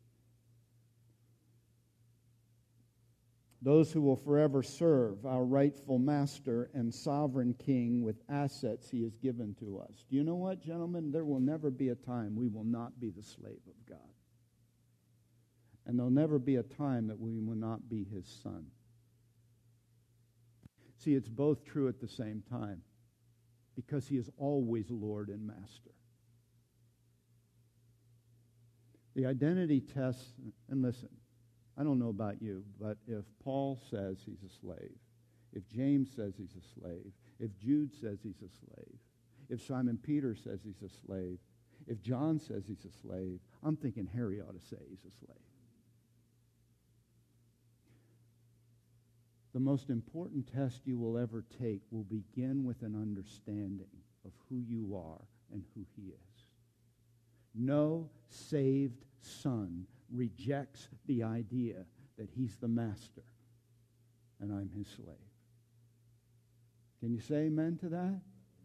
Those who will forever serve our rightful master and sovereign king with assets he has given to us. Do you know what, gentlemen? There will never be a time we will not be the slave of God. And there'll never be a time that we will not be his son. See, it's both true at the same time, because he is always Lord and master. The identity test, and listen, I don't know about you, but if Paul says he's a slave, if James says he's a slave, if Jude says he's a slave, if Simon Peter says he's a slave, if John says he's a slave, I'm thinking Harry ought to say he's a slave. The most important test you will ever take will begin with an understanding of who you are and who he is. No saved son rejects the idea that he's the master and I'm his slave. Can you say amen to that?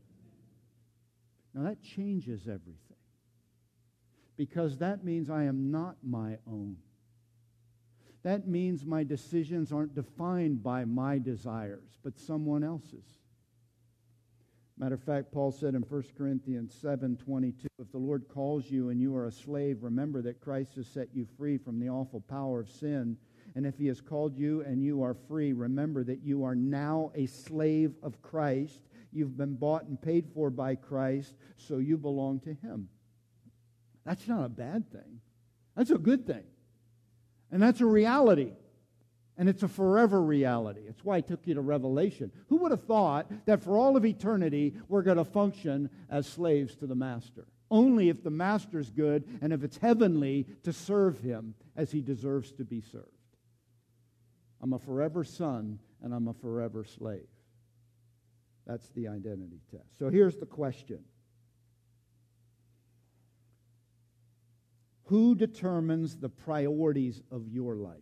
Now that changes everything. Because that means I am not my own. That means my decisions aren't defined by my desires, but someone else's. Matter of fact, Paul said in First Corinthians seven twenty-two, if the Lord calls you and you are a slave, remember that Christ has set you free from the awful power of sin. And if he has called you and you are free, remember that you are now a slave of Christ. You've been bought and paid for by Christ, so you belong to him. That's not a bad thing. That's a good thing. And that's a reality. And it's a forever reality. It's why I took you to Revelation. Who would have thought that for all of eternity we're going to function as slaves to the master? Only if the master's good and if it's heavenly to serve him as he deserves to be served. I'm a forever son and I'm a forever slave. That's the identity test. So here's the question. Who determines the priorities of your life?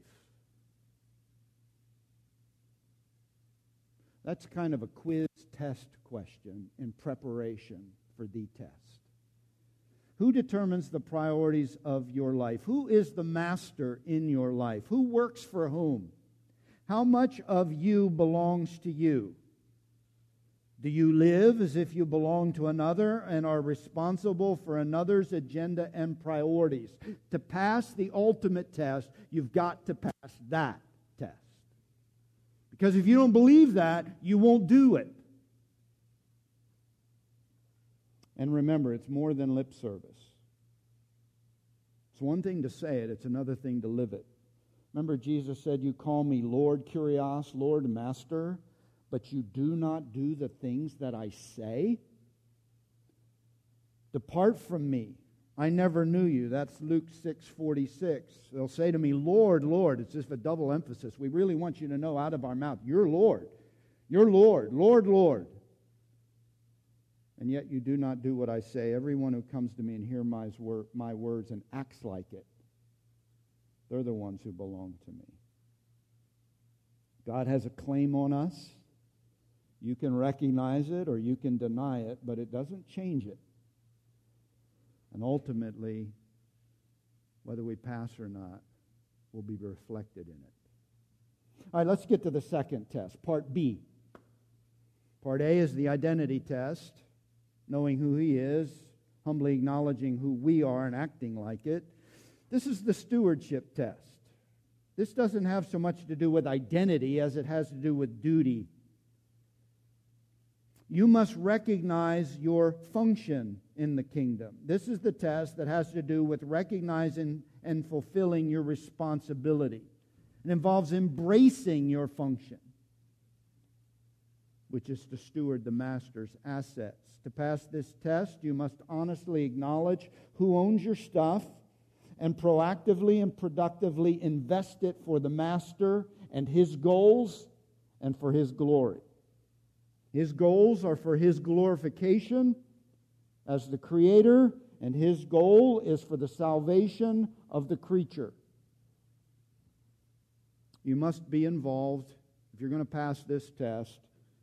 That's kind of a quiz test question in preparation for the test. Who determines the priorities of your life? Who is the master in your life? Who works for whom? How much of you belongs to you? Do you live as if you belong to another and are responsible for another's agenda and priorities? To pass the ultimate test, you've got to pass that test. Because if you don't believe that, you won't do it. And remember, it's more than lip service. It's one thing to say it, it's another thing to live it. Remember, Jesus said, you call me Lord, Kyrios, Lord, Master, but you do not do the things that I say? Depart from me. I never knew you. That's Luke six forty-six. They'll say to me, Lord, Lord. It's just a double emphasis. We really want you to know out of our mouth, you're Lord. You're Lord. Lord, Lord. And yet you do not do what I say. Everyone who comes to me and hears my, wor- my words and acts like it, they're the ones who belong to me. God has a claim on us. You can recognize it or you can deny it, but it doesn't change it. And ultimately, whether we pass or not, will be reflected in it. All right, let's get to the second test, Part B. Part A is the identity test, knowing who he is, humbly acknowledging who we are and acting like it. This is the stewardship test. This doesn't have so much to do with identity as it has to do with duty. You must recognize your function in the kingdom. This is the test that has to do with recognizing and fulfilling your responsibility. It involves embracing your function, which is to steward the master's assets. To pass this test, you must honestly acknowledge who owns your stuff and proactively and productively invest it for the master and his goals and for his glory. His goals are for his glorification as the creator, and his goal is for the salvation of the creature. You must be involved, if you're going to pass this test,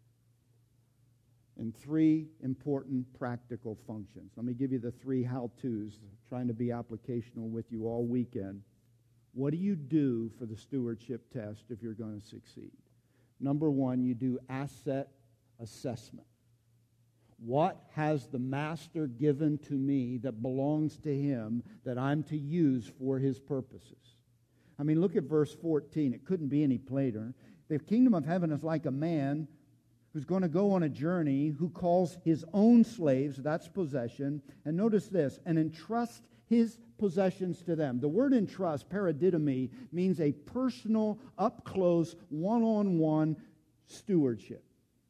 in three important practical functions. Let me give you the three how-tos, trying to be applicational with you all weekend. What do you do for the stewardship test if you're going to succeed? Number one, you do asset assessment. What has the master given to me that belongs to him that I'm to use for his purposes? I mean, look at verse fourteen. It couldn't be any plainer. The kingdom of heaven is like a man who's going to go on a journey, who calls his own slaves, that's possession, and notice this, and entrust his possessions to them. The word entrust, paradidomi, means a personal, up-close, one-on-one stewardship.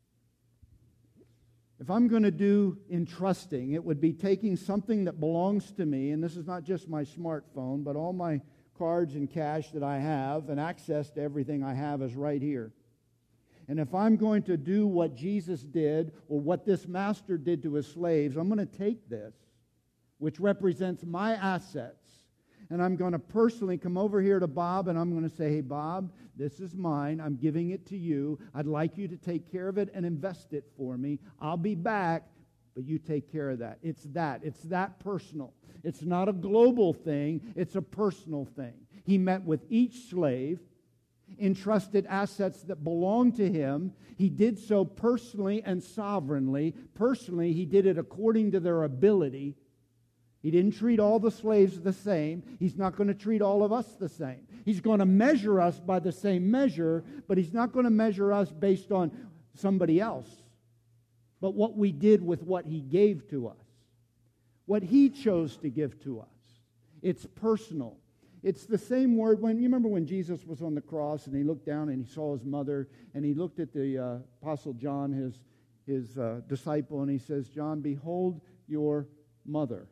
If I'm going to do entrusting, it would be taking something that belongs to me, and this is not just my smartphone, but all my cards and cash that I have, and access to everything I have is right here. And if I'm going to do what Jesus did, or what this master did to his slaves, I'm going to take this, which represents my assets, and I'm going to personally come over here to Bob, and I'm going to say, hey, Bob, this is mine. I'm giving it to you. I'd like you to take care of it and invest it for me. I'll be back, but you take care of that. It's that. It's that personal. It's not a global thing. It's a personal thing. He met with each slave, entrusted assets that belonged to him. He did so personally and sovereignly. Personally, he did it according to their ability. He didn't treat all the slaves the same. He's not going to treat all of us the same. He's going to measure us by the same measure, but he's not going to measure us based on somebody else, but what we did with what he gave to us, what he chose to give to us. It's personal. It's the same word when, you remember when Jesus was on the cross and he looked down and he saw his mother and he looked at the uh, Apostle John, his, his uh, disciple, and he says, John, behold your mother.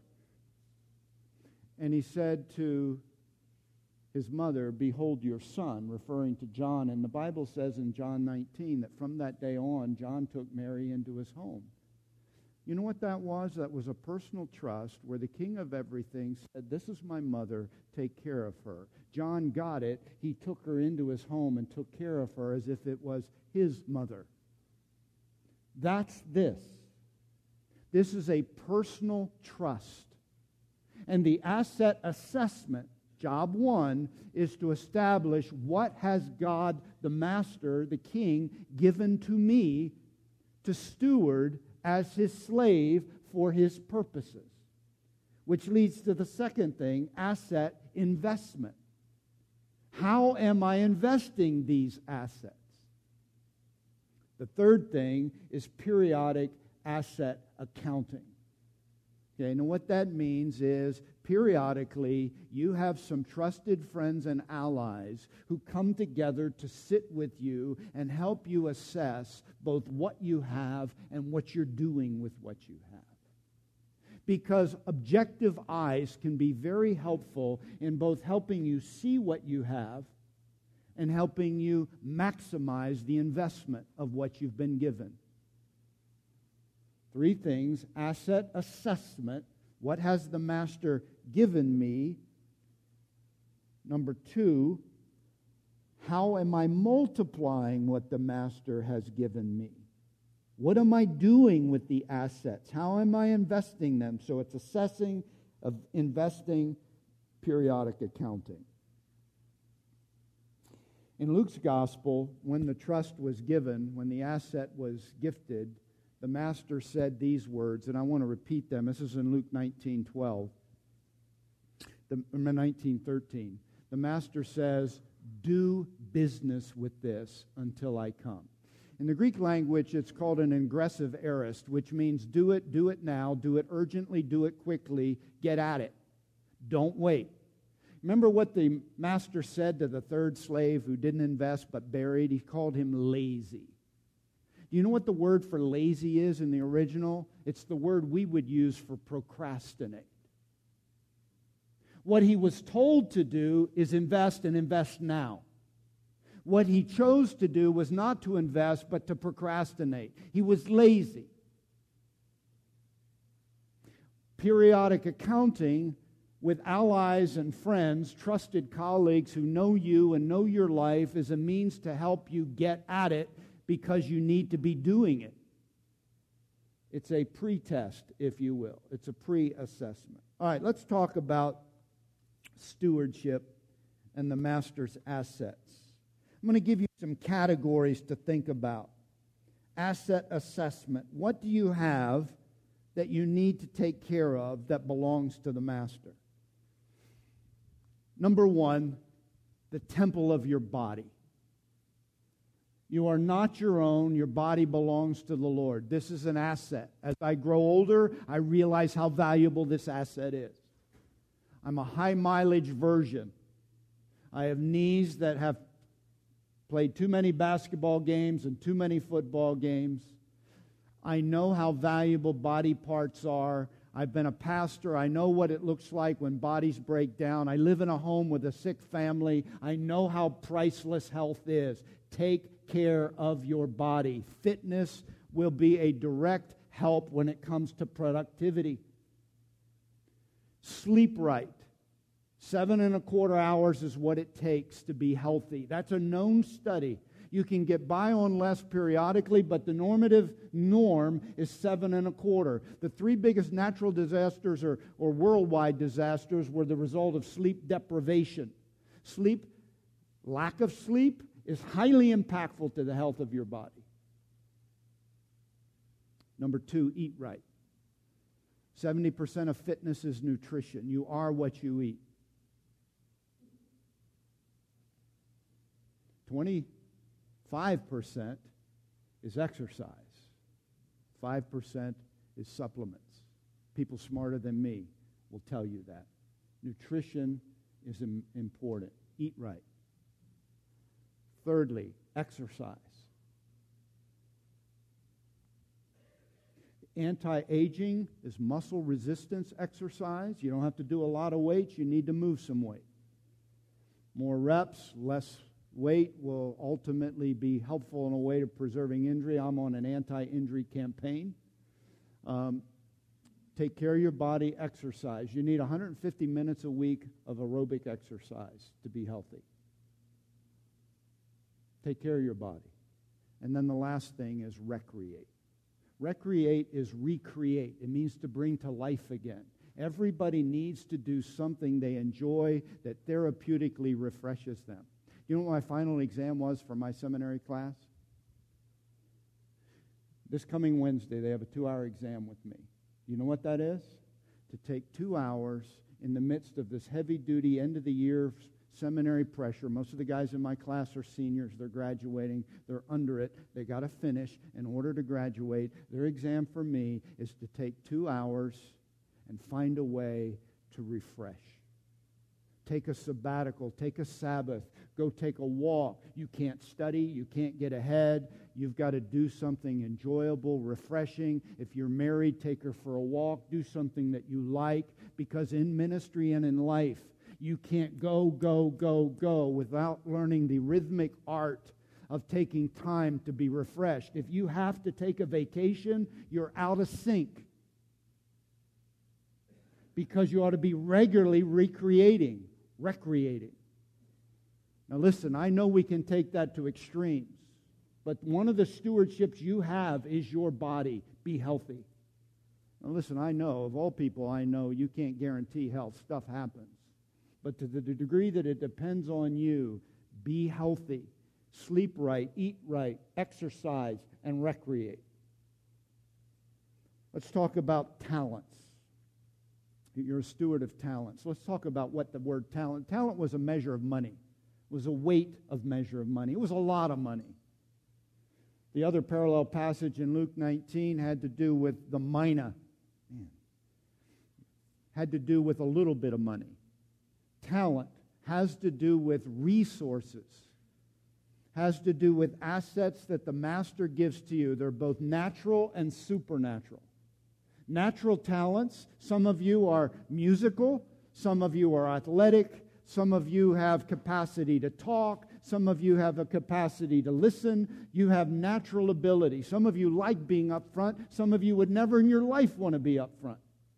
And he said to his mother, behold your son, referring to John. And the Bible says in John nineteen that from that day on, John took Mary into his home. You know what that was? That was a personal trust where the King of everything said, this is my mother, take care of her. John got it. He took her into his home and took care of her as if it was his mother. That's this. This is a personal trust. And the asset assessment, job one, is to establish what has God, the master, the king, given to me to steward as his slave for his purposes. Which leads to the second thing, asset investment. How am I investing these assets? The third thing is periodic asset accounting. Okay, and what that means is periodically you have some trusted friends and allies who come together to sit with you and help you assess both what you have and what you're doing with what you have. Because objective eyes can be very helpful in both helping you see what you have and helping you maximize the investment of what you've been given. Three things: asset assessment. What has the master given me? Number two, how am I multiplying what the master has given me? What am I doing with the assets? How am I investing them? So it's assessing, of investing, periodic accounting. In Luke's gospel, when the trust was given, when the asset was gifted, the master said these words, and I want to repeat them. This is in Luke nineteen twelve, the, nineteen thirteen. The master says, do business with this until I come. In the Greek language, it's called an ingressive aorist, which means do it, do it now, do it urgently, do it quickly, get at it. Don't wait. Remember what the master said to the third slave who didn't invest but buried? He called him lazy. Do you know what the word for lazy is in the original? It's the word we would use for procrastinate. What he was told to do is invest and invest now. What he chose to do was not to invest, but to procrastinate. He was lazy. Periodic accounting with allies and friends, trusted colleagues who know you and know your life, is a means to help you get at it because you need to be doing it. It's a pre-test, if you will. It's a pre-assessment. All right, let's talk about stewardship and the master's assets. I'm going to give you some categories to think about. Asset assessment. What do you have that you need to take care of that belongs to the master? Number one, the temple of your body. You are not your own. Your body belongs to the Lord. This is an asset. As I grow older, I realize how valuable this asset is. I'm a high mileage version. I have knees that have played too many basketball games and too many football games. I know how valuable body parts are. I've been a pastor. I know what it looks like when bodies break down. I live in a home with a sick family. I know how priceless health is. Take care of your body. Fitness will be a direct help when it comes to productivity. Sleep right. Seven and a quarter hours is what it takes to be healthy. That's a known study. You can get by on less periodically, but the normative norm is seven and a quarter. The three biggest natural disasters or, or worldwide disasters were the result of sleep deprivation. Sleep, lack of sleep, is highly impactful to the health of your body. Number two, eat right. seventy percent of fitness is nutrition. You are what you eat. twenty-five percent is exercise. five percent is supplements. People smarter than me will tell you that. Nutrition is im- important. Eat right. Thirdly, exercise. Anti-aging is muscle resistance exercise. You don't have to do a lot of weights. You need to move some weight. More reps, less weight will ultimately be helpful in a way to preserving injury. I'm on an anti-injury campaign. Um, take care of your body, exercise. You need one hundred fifty minutes a week of aerobic exercise to be healthy. Take care of your body. And then the last thing is recreate. Recreate is recreate. It means to bring to life again. Everybody needs to do something they enjoy that therapeutically refreshes them. You know what my final exam was for my seminary class? This coming Wednesday, they have a two-hour exam with me. You know what that is? To take two hours in the midst of this heavy-duty, end-of-the-year seminary pressure. Most of the guys in my class are seniors. They're graduating. They're under it. They got to finish in order to graduate. Their exam for me is to take two hours and find a way to refresh. Take a sabbatical. Take a Sabbath. Go take a walk. You can't study. You can't get ahead. You've got to do something enjoyable, refreshing. If you're married, take her for a walk. Do something that you like, because in ministry and in life, you can't go, go, go, go without learning the rhythmic art of taking time to be refreshed. If you have to take a vacation, you're out of sync, because you ought to be regularly recreating, recreating. Now listen, I know we can take that to extremes, but one of the stewardships you have is your body. Be healthy. Now listen, I know, of all people I know, you can't guarantee health. Stuff happens. But to the degree that it depends on you, be healthy, sleep right, eat right, exercise, and recreate. Let's talk about talents. You're a steward of talents. Let's talk about what the word talent. Talent was a measure of money. It was a weight of measure of money. It was a lot of money. The other parallel passage in Luke nineteen had to do with the mina. Man. Had to do with a little bit of money. Talent has to do with resources, has to do with assets that the master gives to you. They're both natural and supernatural. Natural talents, some of you are musical, some of you are athletic, some of you have capacity to talk, some of you have a capacity to listen, you have natural ability. Some of you like being up front, some of you would never in your life want to be up front.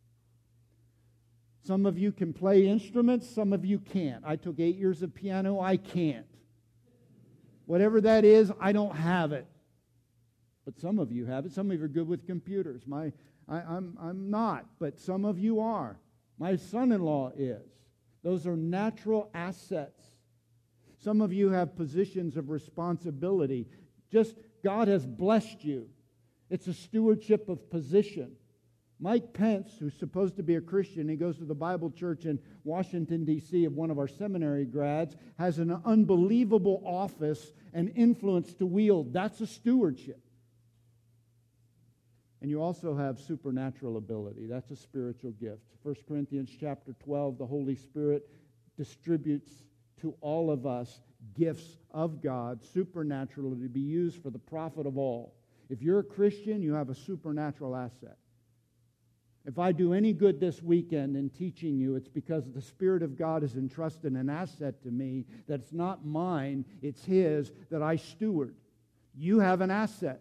Some of you can play instruments, some of you can't. I took eight years of piano, I can't. Whatever that is, I don't have it. But some of you have it. Some of you are good with computers. My, I, I'm, I'm not, but some of you are. My son-in-law is. Those are natural assets. Some of you have positions of responsibility. Just God has blessed you. It's a stewardship of position. Mike Pence, who's supposed to be a Christian, he goes to the Bible church in Washington, D C, of one of our seminary grads, has an unbelievable office and influence to wield. That's a stewardship. And you also have supernatural ability. That's a spiritual gift. First Corinthians chapter twelve, the Holy Spirit distributes to all of us gifts of God, supernaturally, to be used for the profit of all. If you're a Christian, you have a supernatural asset. If I do any good this weekend in teaching you, it's because the Spirit of God has entrusted an asset to me that's not mine, it's His, that I steward. You have an asset.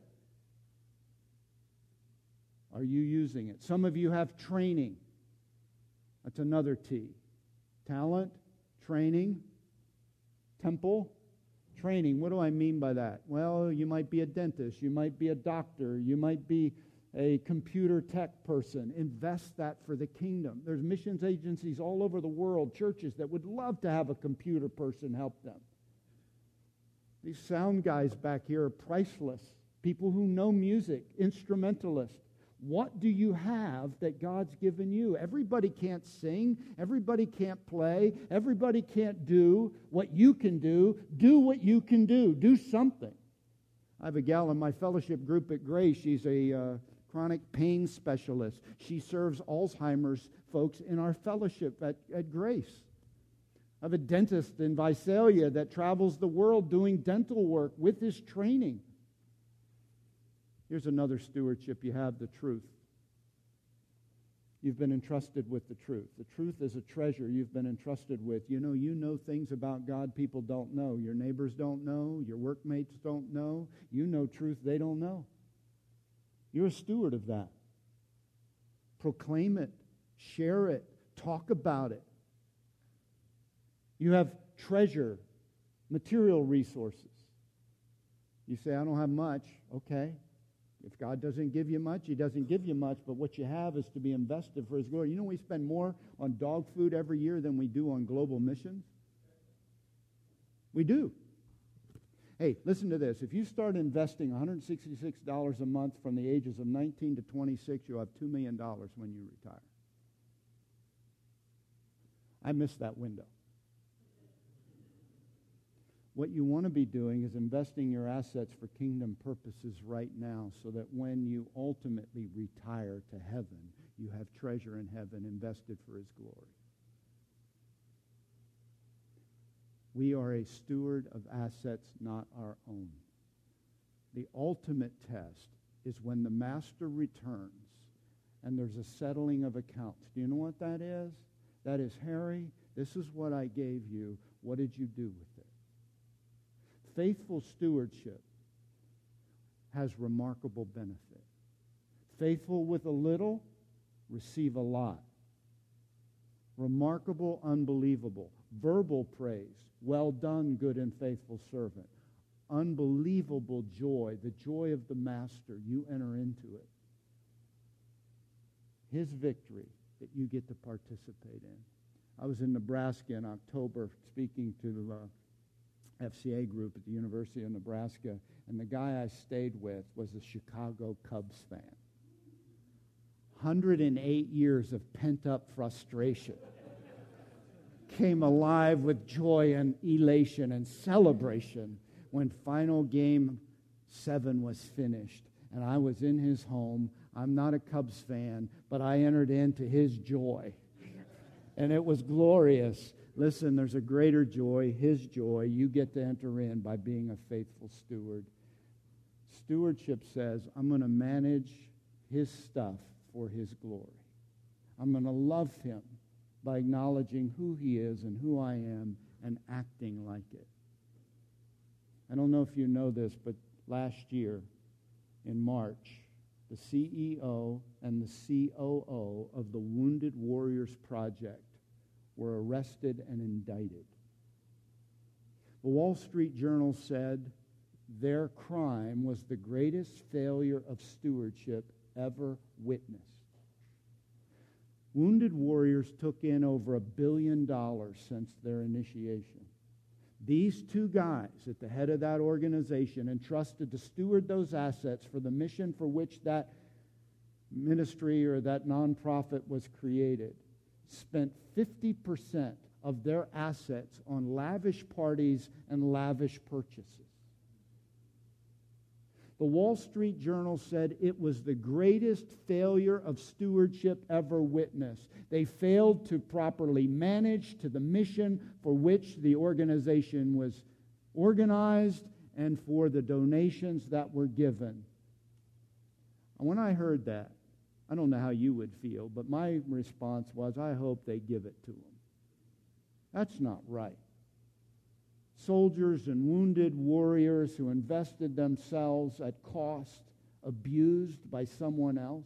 Are you using it? Some of you have training. That's another T. Talent, training, temple, training. What do I mean by that? Well, you might be a dentist. You might be a doctor. You might be a computer tech person. Invest that for the kingdom. There's missions agencies all over the world, churches that would love to have a computer person help them. These sound guys back here are priceless. People who know music, instrumentalists. What do you have that God's given you? Everybody can't sing. Everybody can't play. Everybody can't do what you can do. Do what you can do. Do something. I have a gal in my fellowship group at Grace. She's a uh, chronic pain specialist. She serves Alzheimer's folks in our fellowship at, at Grace. I have a dentist in Visalia that travels the world doing dental work with his training. Here's another stewardship you have, the truth. You've been entrusted with the truth. The truth is a treasure you've been entrusted with. You know, you know things about God people don't know. Your neighbors don't know. Your workmates don't know. You know truth they don't know. You're a steward of that. Proclaim it. Share it. Talk about it. You have treasure, material resources. You say, I don't have much. Okay. If God doesn't give you much, He doesn't give you much, but what you have is to be invested for His glory. You know we spend more on dog food every year than we do on global missions? We do. Hey, listen to this. If you start investing one hundred sixty-six dollars a month from the ages of nineteen to twenty-six, you'll have two million dollars when you retire. I missed that window. What you want to be doing is investing your assets for kingdom purposes right now so that when you ultimately retire to heaven, you have treasure in heaven invested for His glory. We are a steward of assets not our own. The ultimate test is when the master returns and there's a settling of accounts. Do you know what that is? That is, Harry, this is what I gave you. What did you do with it? Faithful stewardship has remarkable benefit. Faithful with a little, receive a lot. Remarkable, unbelievable. Verbal praise. Well done, good and faithful servant. Unbelievable joy, the joy of the master. You enter into it. His victory that you get to participate in. I was in Nebraska in October speaking to uh, F C A group at the University of Nebraska, and the guy I stayed with was a Chicago Cubs fan. one hundred eight years of pent-up frustration came alive with joy and elation and celebration when final game seven was finished, and I was in his home. I'm not a Cubs fan, but I entered into his joy, and it was glorious. Listen, there's a greater joy, His joy, you get to enter in by being a faithful steward. Stewardship says, I'm going to manage His stuff for His glory. I'm going to love Him by acknowledging who He is and who I am and acting like it. I don't know if you know this, but last year in March, the C E O and the C O O of the Wounded Warriors Project were arrested and indicted. The Wall Street Journal said their crime was the greatest failure of stewardship ever witnessed. Wounded Warriors took in over a billion dollars since their initiation. These two guys at the head of that organization, entrusted to steward those assets for the mission for which that ministry or that nonprofit was created, spent fifty percent of their assets on lavish parties and lavish purchases. The Wall Street Journal said it was the greatest failure of stewardship ever witnessed. They failed to properly manage to the mission for which the organization was organized and for the donations that were given. And when I heard that, I don't know how you would feel, but my response was, I hope they give it to them. That's not right. Soldiers and wounded warriors who invested themselves at cost, abused by someone else.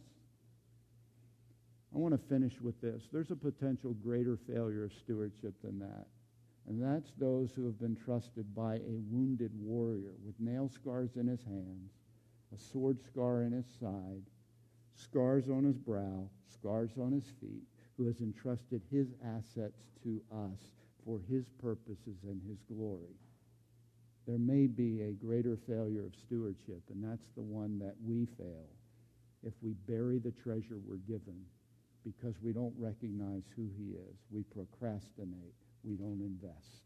I want to finish with this. There's a potential greater failure of stewardship than that. And that's those who have been trusted by a wounded warrior with nail scars in his hands, a sword scar in his side, scars on his brow, scars on his feet, who has entrusted his assets to us for his purposes and his glory. There may be a greater failure of stewardship, and that's the one that we fail if we bury the treasure we're given because we don't recognize who he is. We procrastinate. We don't invest.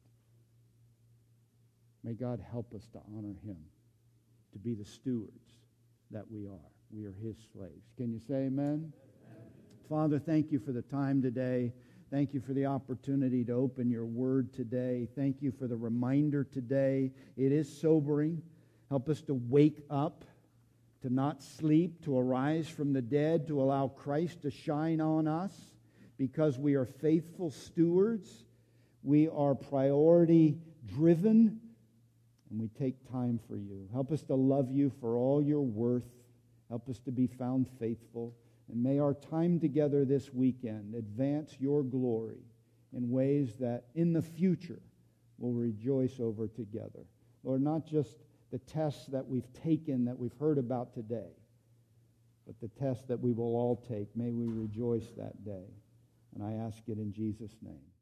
May God help us to honor him, to be the stewards that we are. We are his slaves. Can you say amen? Amen. Father, thank you for the time today. Thank you for the opportunity to open your word today. Thank you for the reminder today. It is sobering. Help us to wake up, to not sleep, to arise from the dead, to allow Christ to shine on us because we are faithful stewards. We are priority driven, and we take time for you. Help us to love you for all your worth. Help us to be found faithful. And may our time together this weekend advance your glory in ways that in the future we'll rejoice over together. Lord, not just the tests that we've taken, that we've heard about today, but the test that we will all take. May we rejoice that day. And I ask it in Jesus' name.